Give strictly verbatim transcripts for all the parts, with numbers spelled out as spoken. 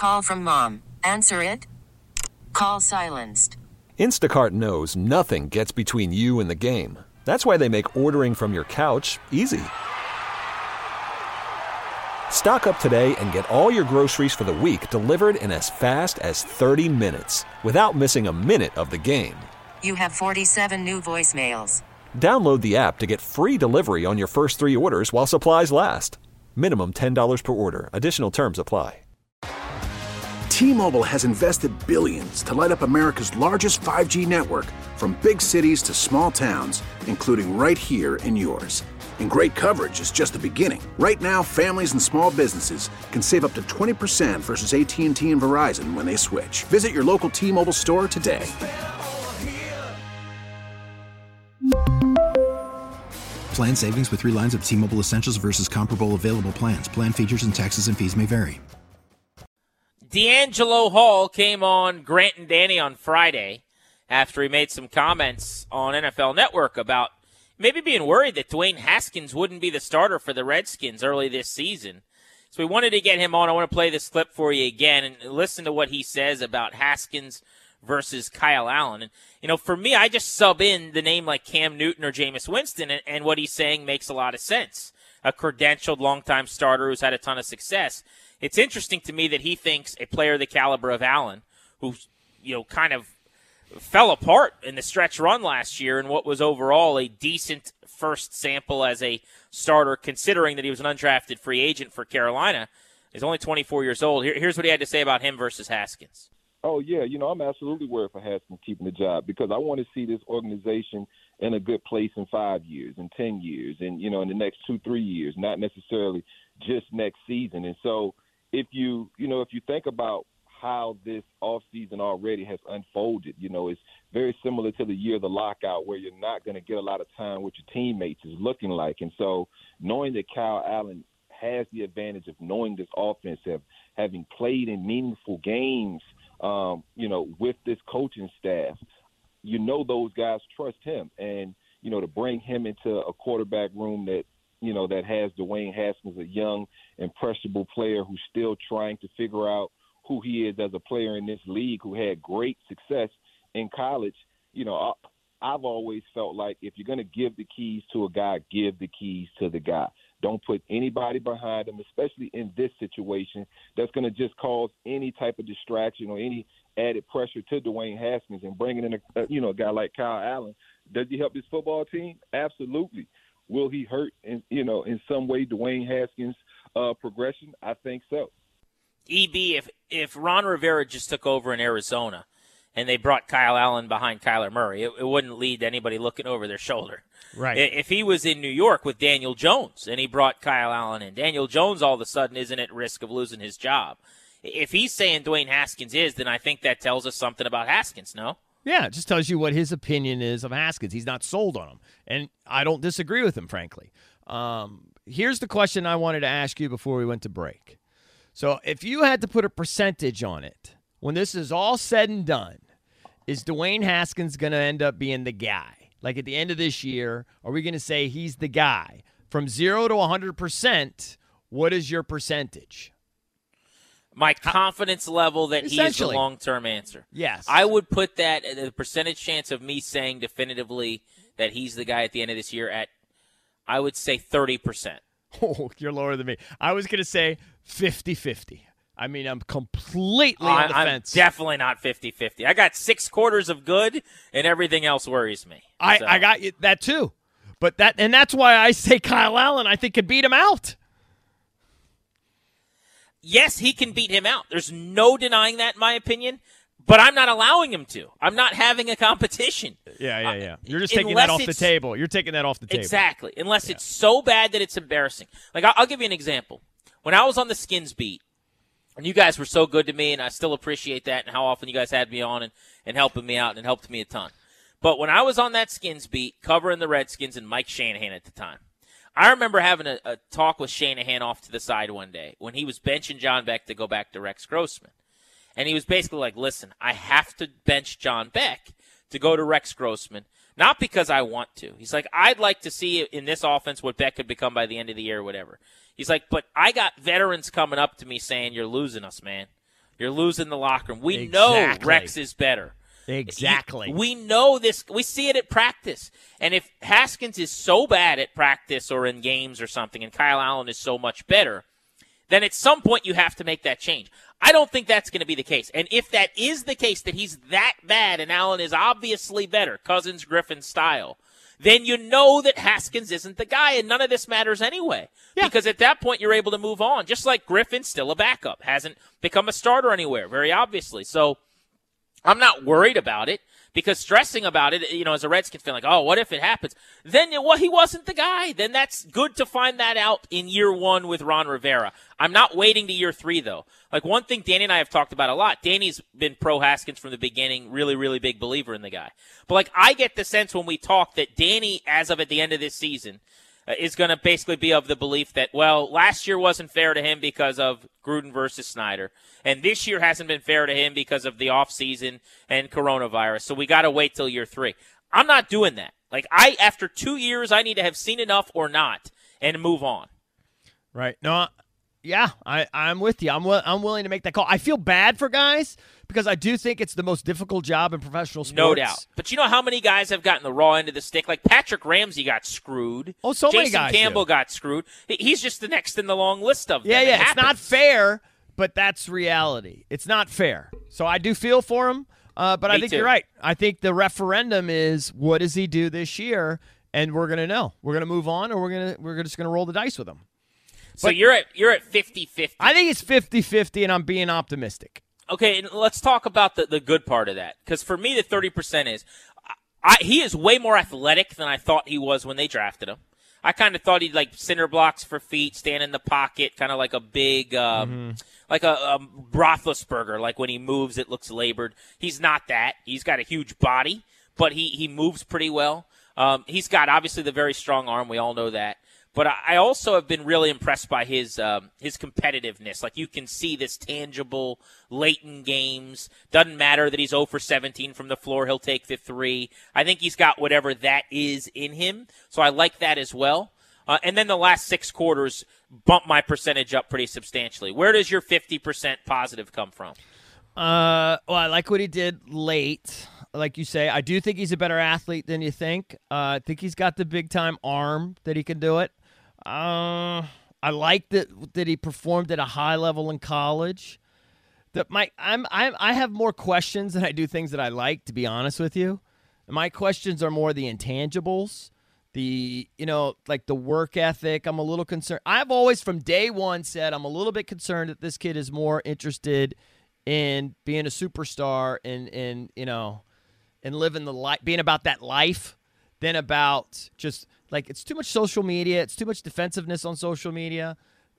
Call from mom. Answer it. Call silenced. Instacart knows nothing gets between you and the game. That's why they make ordering from your couch easy. Stock up today and get all your groceries for the week delivered in as fast as thirty minutes without missing a minute of the game. You have forty-seven new voicemails. Download the app to get free delivery on your first three orders while supplies last. Minimum ten dollars per order. Additional terms apply. T-Mobile has invested billions to light up America's largest five G network, from big cities to small towns, including right here in yours. And great coverage is just the beginning. Right now, families and small businesses can save up to twenty percent versus A T and T and Verizon when they switch. Visit your local T-Mobile store today. Plan savings with three lines of T-Mobile Essentials versus comparable available plans. Plan features and taxes and fees may vary. D'Angelo Hall came on Grant and Danny on Friday after he made some comments on N F L Network about maybe being worried that Dwayne Haskins wouldn't be the starter for the Redskins early this season. So we wanted to get him on. I want to play this clip for you again and listen to what he says about Haskins versus Kyle Allen. And, you know, for me, I just sub in the name like Cam Newton or Jameis Winston, and, and what he's saying makes a lot of sense. A credentialed longtime starter who's had a ton of success. It's interesting to me that he thinks a player the caliber of Allen, who, you know, kind of fell apart in the stretch run last year in what was overall a decent first sample as a starter, considering that he was an undrafted free agent for Carolina, is only twenty-four years old. Here, here's what he had to say about him versus Haskins. Oh, yeah, you know, I'm absolutely worried for Haskins keeping the job because I want to see this organization in a good place in five years and ten years and, you know, in the next two, three years, not necessarily just next season. And so if you, you know, if you think about how this offseason already has unfolded, you know, it's very similar to the year of the lockout where you're not going to get a lot of time with your teammates is looking like. And so knowing that Kyle Allen has the advantage of knowing this offense, have, having played in meaningful games, Um, you know, with this coaching staff, you know those guys trust him. And, you know, to bring him into a quarterback room that, you know, that has Dwayne Haskins, a young, impressionable player who's still trying to figure out who he is as a player in this league, who had great success in college. You know, I, I've always felt like if you're going to give the keys to a guy, give the keys to the guy. Don't put anybody behind him, especially in this situation that's going to just cause any type of distraction or any added pressure to Dwayne Haskins. And bringing in a, you know, a guy like Kyle Allen, does he help his football team? Absolutely. Will he hurt, in, you know, in some way Dwayne Haskins' uh, progression? I think so. E B, if if Ron Rivera just took over in Arizona and they brought Kyle Allen behind Kyler Murray, it, it wouldn't lead to anybody looking over their shoulder. Right. If he was in New York with Daniel Jones and he brought Kyle Allen in, Daniel Jones all of a sudden isn't at risk of losing his job. If he's saying Dwayne Haskins is, then I think that tells us something about Haskins, no? Yeah, it just tells you what his opinion is of Haskins. He's not sold on him, and I don't disagree with him, frankly. Um, here's the question I wanted to ask you before we went to break. So if you had to put a percentage on it, when this is all said and done, is Dwayne Haskins going to end up being the guy? Like at the end of this year, are we going to say he's the guy? From zero to one hundred percent, what is your percentage? My confidence level that he is the long-term answer. Yes. I would put that, the percentage chance of me saying definitively that he's the guy at the end of this year at, I would say thirty percent. Oh, you're lower than me. I was going to say fifty-fifty. I mean, I'm completely I, on the I'm fence. Definitely not fifty-fifty. I got six quarters of good, and everything else worries me. I, so. I got that too. But that and that's why I say Kyle Allen, I think, could beat him out. Yes, he can beat him out. There's no denying that, in my opinion. But I'm not allowing him to. I'm not having a competition. Yeah, yeah, yeah. You're just uh, taking that off the table. You're taking that off the table. Exactly. Unless yeah. it's so bad that it's embarrassing. Like, I'll, I'll give you an example. When I was on the Skins beat, and you guys were so good to me, and I still appreciate that and how often you guys had me on and, and helping me out, and it helped me a ton. But when I was on that Skins beat, covering the Redskins and Mike Shanahan at the time, I remember having a, a talk with Shanahan off to the side one day when he was benching John Beck to go back to Rex Grossman. And he was basically like, listen, I have to bench John Beck to go to Rex Grossman, not because I want to. He's like, I'd like to see in this offense what Beck could become by the end of the year or whatever. He's like, but I got veterans coming up to me saying, you're losing us, man. You're losing the locker room. We Exactly. know Rex is better. Exactly. We know this. We see it at practice. And if Haskins is so bad at practice or in games or something, and Kyle Allen is so much better, then at some point you have to make that change. I don't think that's going to be the case. And if that is the case, that he's that bad and Allen is obviously better, Cousins, Griffin style, then you know that Haskins isn't the guy, and none of this matters anyway. Yeah. Because at that point, you're able to move on. Just like Griffin's still a backup, hasn't become a starter anywhere, very obviously. So I'm not worried about it, because stressing about it, you know, as a Redskins fan, like, oh, what if it happens? Then well, he wasn't the guy. Then that's good to find that out in year one with Ron Rivera. I'm not waiting to year three, though. Like, one thing Danny and I have talked about a lot, Danny's been pro Haskins from the beginning, really, really big believer in the guy. But, like, I get the sense when we talk that Danny, as of at the end of this season, uh, is going to basically be of the belief that, well, last year wasn't fair to him because of Gruden versus Snyder, and this year hasn't been fair to him because of the offseason and coronavirus, so we got to wait till year three. I'm not doing that. Like, I, after two years, I need to have seen enough or not and move on. Right. No, yeah, I, I'm with you. I'm, wi- I'm willing to make that call. I feel bad for guys because I do think it's the most difficult job in professional sports. No doubt. But you know how many guys have gotten the raw end of the stick? Like Patrick Ramsey got screwed. Oh, so Jason many guys Campbell do. got screwed. He's just the next in the long list of them. Yeah, It yeah. It's happens. not fair, but that's reality. It's not fair. So I do feel for him, uh, but Me I think too. you're right. I think the referendum is, what does he do this year? And we're gonna know. We're gonna move on, or we're gonna we're just gonna roll the dice with him. So But- you're at you're at fifty-fifty. I think it's fifty-fifty, and I'm being optimistic. Okay, and let's talk about the, the good part of that. Because for me, the thirty percent is I, he is way more athletic than I thought he was when they drafted him. I kind of thought he'd like cinder blocks for feet, stand in the pocket, kind of like a big, um, mm-hmm. like a, a Roethlisberger. Like when he moves, it looks labored. He's not that. He's got a huge body, but he, he moves pretty well. Um, he's got obviously the very strong arm. We all know that. But I also have been really impressed by his um, his competitiveness. Like, you can see this tangible, late in games. Doesn't matter that he's zero for seventeen from the floor. He'll take the three. I think he's got whatever that is in him. So I like that as well. Uh, and then the last six quarters bump my percentage up pretty substantially. Where does your fifty percent positive come from? Uh, well, I like what he did late. Like you say, I do think he's a better athlete than you think. Uh, I think he's got the big-time arm that he can do it. Uh, I like that that he performed at a high level in college. That my I'm I'm I have more questions than I do things that I like, to be honest with you. My questions are more the intangibles, the you know like the work ethic. I'm a little concerned. I've always from day one said I'm a little bit concerned that this kid is more interested in being a superstar and and you know and living the life, being about that life, than about just. Like, it's too much social media. It's too much defensiveness on social media.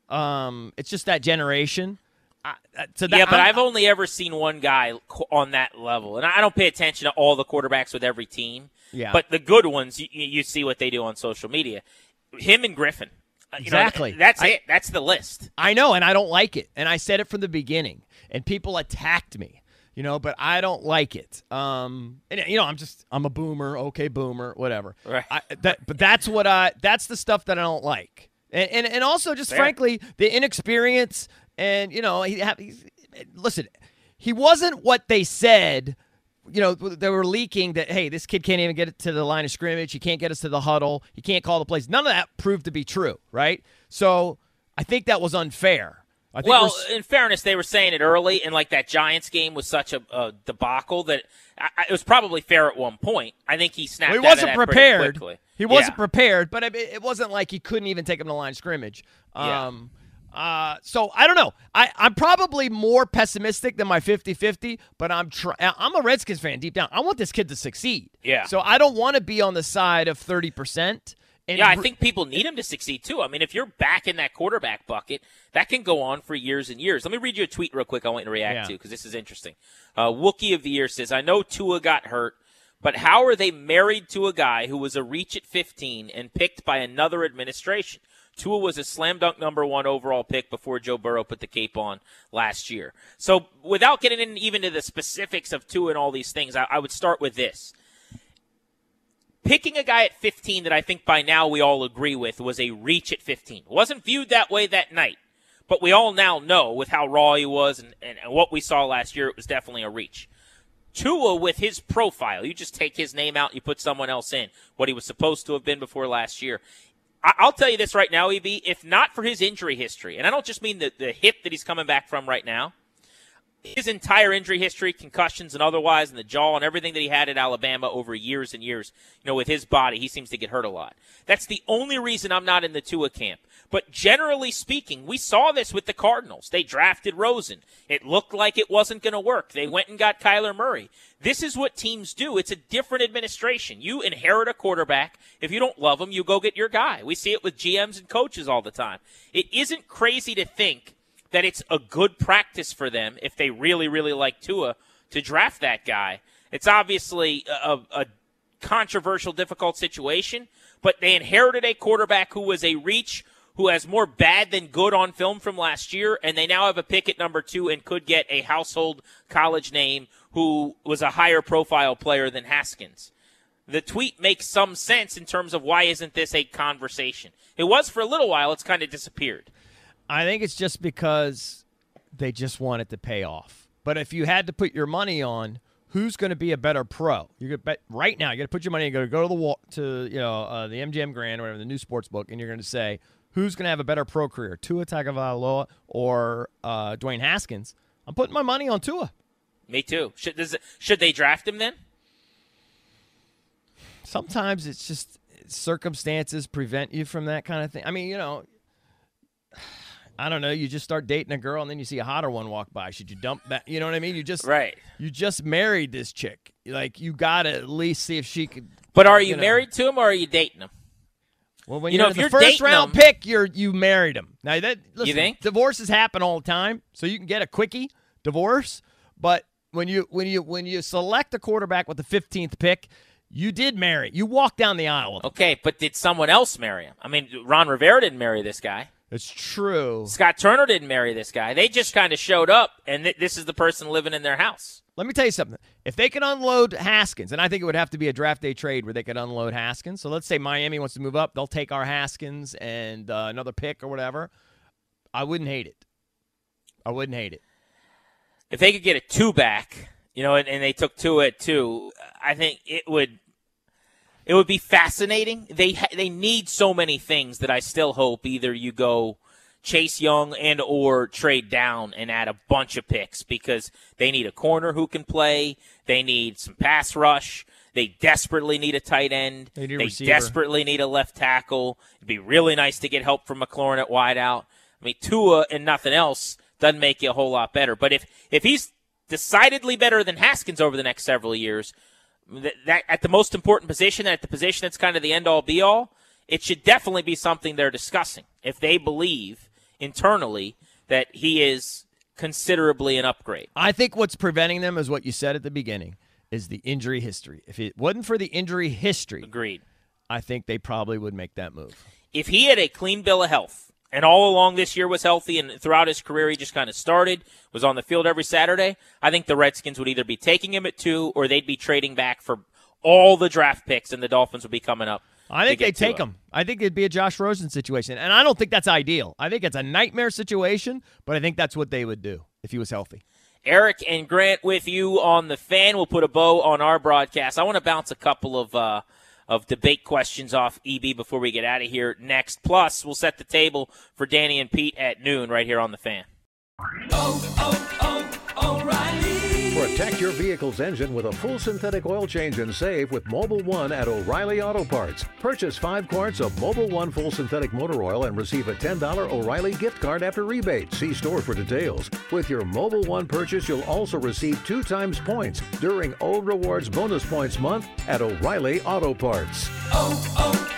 Um, it's just that generation. I, so that, yeah, but I'm, I've only ever seen one guy on that level. And I don't pay attention to all the quarterbacks with every team. Yeah. But the good ones, you, you see what they do on social media. Him and Griffin. You exactly. know, that's I, it. That's the list. I know, and I don't like it. And I said it from the beginning. And people attacked me. You know, but I don't like it. Um, and you know, I'm just I'm a boomer. Okay, boomer, whatever. Right. I, that, but that's what I. That's the stuff that I don't like. And and, and also, just Fair. frankly, the inexperience. And you know, he have. He's, listen, he wasn't what they said. You know, they were leaking that, hey, this kid can't even get it to the line of scrimmage. He can't get us to the huddle. He can't call the plays. None of that proved to be true, right? So I think that was unfair. I think well, in fairness, they were saying it early, and like that Giants game was such a, a debacle that I, I, it was probably fair at one point. I think he snapped. Well, he out wasn't of that prepared. pretty quickly. He wasn't yeah. prepared, but it, it wasn't like he couldn't even take him to the line of scrimmage. Yeah. Um, uh, so I don't know. I, I'm probably more pessimistic than my fifty-fifty, but I'm try- I'm a Redskins fan deep down. I want this kid to succeed. Yeah. So I don't want to be on the side of thirty percent. And yeah, I think people need him to succeed, too. I mean, if you're back in that quarterback bucket, that can go on for years and years. Let me read you a tweet real quick I want you to react yeah. to, because this is interesting. Uh, Wookie of the Year says, I know Tua got hurt, but how are they married to a guy who was a reach at fifteen and picked by another administration? Tua was a slam dunk number one overall pick before Joe Burrow put the cape on last year. So without getting in even to the specifics of Tua and all these things, I, I would start with this. Picking a guy at fifteen that I think by now we all agree with was a reach at fifteen. It wasn't viewed that way that night. But we all now know with how raw he was and, and, and what we saw last year, it was definitely a reach. Tua, with his profile, you just take his name out and you put someone else in, what he was supposed to have been before last year. I, I'll tell you this right now, E B, if not for his injury history, and I don't just mean the, the hip that he's coming back from right now, his entire injury history, concussions and otherwise, and the jaw and everything that he had at Alabama over years and years, you know, with his body, he seems to get hurt a lot. That's the only reason I'm not in the Tua camp. But generally speaking, we saw this with the Cardinals. They drafted Rosen. It looked like it wasn't going to work. They went and got Kyler Murray. This is what teams do. It's a different administration. You inherit a quarterback. If you don't love him, you go get your guy. We see it with G Ms and coaches all the time. It isn't crazy to think that it's a good practice for them if they really, really like Tua to draft that guy. It's obviously a, a controversial, difficult situation, but they inherited a quarterback who was a reach, who has more bad than good on film from last year, and they now have a pick at number two and could get a household college name who was a higher profile player than Haskins. The tweet makes some sense in terms of why isn't this a conversation. It was for a little while. It's kind of disappeared. I think it's just because they just want it to pay off. But if you had to put your money on who's going to be a better pro, you're going to bet right now. You got to put your money and go go to the wall, to you know uh, the M G M Grand or whatever, the new sports book, and you're going to say who's going to have a better pro career, Tua Tagovailoa or uh, Dwayne Haskins. I'm putting my money on Tua. Me too. Should does it, should they draft him then? Sometimes it's just circumstances prevent you from that kind of thing. I mean, you know. I don't know. You just start dating a girl, and then you see a hotter one walk by. Should you dump that? You know what I mean? You just right. You just married this chick. Like you got to at least see if she could. But are you, you know. married to him, or are you dating him? Well, when you you're know, if the you're first round him, pick, you're you married him. Now that listen, you think divorces happen all the time, so you can get a quickie divorce. But when you when you when you select a quarterback with the fifteenth pick, you did marry. You walked down the aisle with him. Okay, but did someone else marry him? I mean, Ron Rivera didn't marry this guy. It's true. Scott Turner didn't marry this guy. They just kind of showed up, and th- this is the person living in their house. Let me tell you something. If they could unload Haskins, and I think it would have to be a draft day trade where they could unload Haskins. So let's say Miami wants to move up. They'll take our Haskins and uh, another pick or whatever. I wouldn't hate it. I wouldn't hate it. If they could get a two back, you know, and, and they took two at two, I think it would it would be fascinating. They ha- they need so many things that I still hope either you go Chase Young and or trade down and add a bunch of picks because they need a corner who can play. They need some pass rush. They desperately need a tight end. They, need a they receiver. desperately need a left tackle. It'd be really nice to get help from McLaurin at wideout. I mean, Tua and nothing else doesn't make you a whole lot better. But if, if he's decidedly better than Haskins over the next several years, that, that at the most important position, at the position that's kind of the end-all, be-all, it should definitely be something they're discussing. If they believe internally that he is considerably an upgrade. I think what's preventing them is what you said at the beginning, is the injury history. If it wasn't for the injury history, agreed, I think they probably would make that move. If he had a clean bill of health, and all along this year was healthy, and throughout his career he just kind of started, was on the field every Saturday, I think the Redskins would either be taking him at two or they'd be trading back for all the draft picks, and the Dolphins would be coming up. I think they take him. I think it'd be a Josh Rosen situation, and I don't think that's ideal. I think it's a nightmare situation, but I think that's what they would do if he was healthy. Eric and Grant with you on the Fan. We'll put a bow on our broadcast. I want to bounce a couple of uh, of debate questions off E B before we get out of here next. Plus, we'll set the table for Danny and Pete at noon right here on the Fan. Oh, oh, oh, O'Reilly. Protect your vehicle's engine with a full synthetic oil change and save with Mobil one at O'Reilly Auto Parts. Purchase five quarts of Mobil one full synthetic motor oil and receive a ten dollars O'Reilly gift card after rebate. See store for details. With your Mobil one purchase, you'll also receive two times points during O Rewards Bonus Points Month at O'Reilly Auto Parts. Oh, oh,